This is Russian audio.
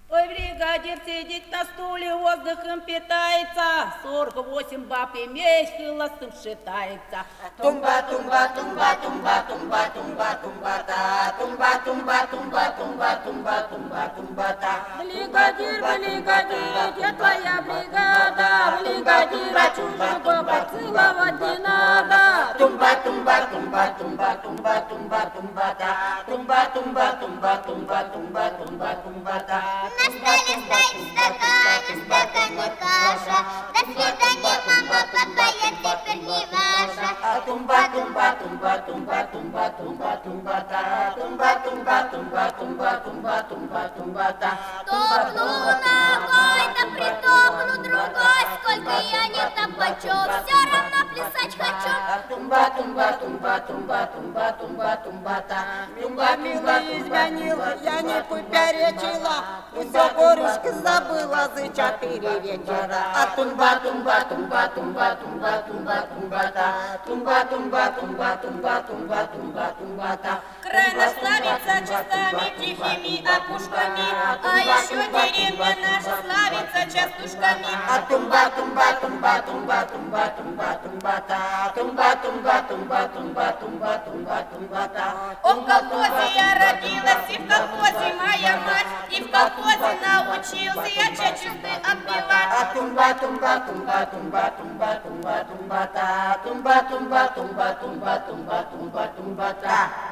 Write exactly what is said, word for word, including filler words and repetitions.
Ой, бригадир сидит на стуле, воздухом питается, сорок восемь баб имеешь, холостым считается. Тумба, тумба, тумба, тумба, тумба, тумба, тумба, та, тумба, тумба, тумба, тумба, тумба, тумба, тумба, та. Бригадир, бригадир, где твоя бригада? Бригадира чужого поцеловать не надо. Тумба, тумба, тумба, тумба, тумба, тумба, тумба, та, тумба, тумба, тумба, тумба, тумба, тумба, тумба, та. На столе стоит стакан, стакане каша. До свидания, мама, папа, я теперь не ваша. Тумба, тумба, тумба, тумба, тумба, тумба, тумба, та, тумба, тумба, тумба, тумба, тумба, тумба, тумба, та. Топну ногой, да притопну другой. Сколько я не топочу, все равно плясать хочу. Тумба, тумба, тумба, тумба, тумба, тумба, тумба, та. Тумба, милый, изменила, я не поперечила. Все горюшки забыла за четыре вечера. А тумба, тумба, тумба, тумба, тумба, тумба, тумба, та. Тумба, тумба, тумба, тумба, тумба, тумба, тумба, та. Крайна славится чистыми тихими опушками, а еще деревня наша славится частушками. А тумба, тумба, тумба, тумба, тумба, тумба, тумба, та. Тумба, тумба, тумба, тумба, тумба, тумба, тумба, та. О, в колхозе я родилась, и в колхозе моя мать, и в колхозе научился я чечисты отбивать. А тумба, тумба, тумба, тумба, тумба, тумба, тумба, та. Тумба, тумба, тумба, тумба, тумба, тумба, тумба, та.